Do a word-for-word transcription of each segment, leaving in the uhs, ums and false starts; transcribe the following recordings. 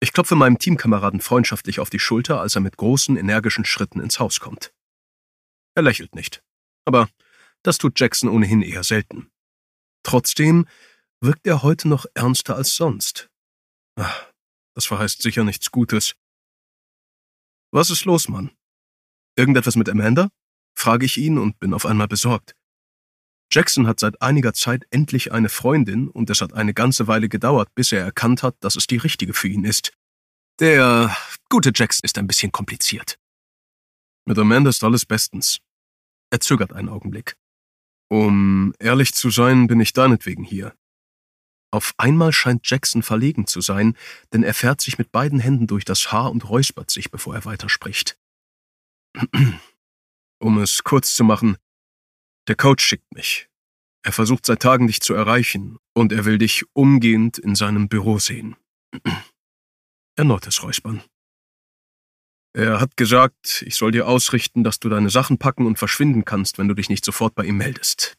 Ich klopfe meinem Teamkameraden freundschaftlich auf die Schulter, als er mit großen, energischen Schritten ins Haus kommt. Er lächelt nicht, aber das tut Jackson ohnehin eher selten. Trotzdem wirkt er heute noch ernster als sonst. Ach, das verheißt sicher nichts Gutes. Was ist los, Mann? Irgendetwas mit Amanda? Frage ich ihn und bin auf einmal besorgt. Jackson hat seit einiger Zeit endlich eine Freundin und es hat eine ganze Weile gedauert, bis er erkannt hat, dass es die richtige für ihn ist. Der gute Jackson ist ein bisschen kompliziert. Mit Amanda ist alles bestens. Er zögert einen Augenblick. Um ehrlich zu sein, bin ich deinetwegen hier. Auf einmal scheint Jackson verlegen zu sein, denn er fährt sich mit beiden Händen durch das Haar und räuspert sich, bevor er weiterspricht. Um es kurz zu machen, der Coach schickt mich. Er versucht seit Tagen, dich zu erreichen, und er will dich umgehend in seinem Büro sehen. Erneutes Räuspern. Er hat gesagt, ich soll dir ausrichten, dass du deine Sachen packen und verschwinden kannst, wenn du dich nicht sofort bei ihm meldest.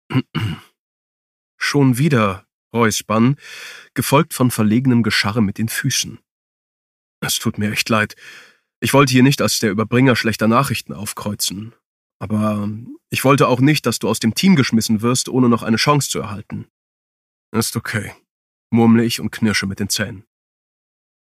Schon wieder Räuspern, gefolgt von verlegenem Gescharre mit den Füßen. Es tut mir echt leid. Ich wollte hier nicht als der Überbringer schlechter Nachrichten aufkreuzen. Aber ich wollte auch nicht, dass du aus dem Team geschmissen wirst, ohne noch eine Chance zu erhalten. Ist okay, murmle ich und knirsche mit den Zähnen.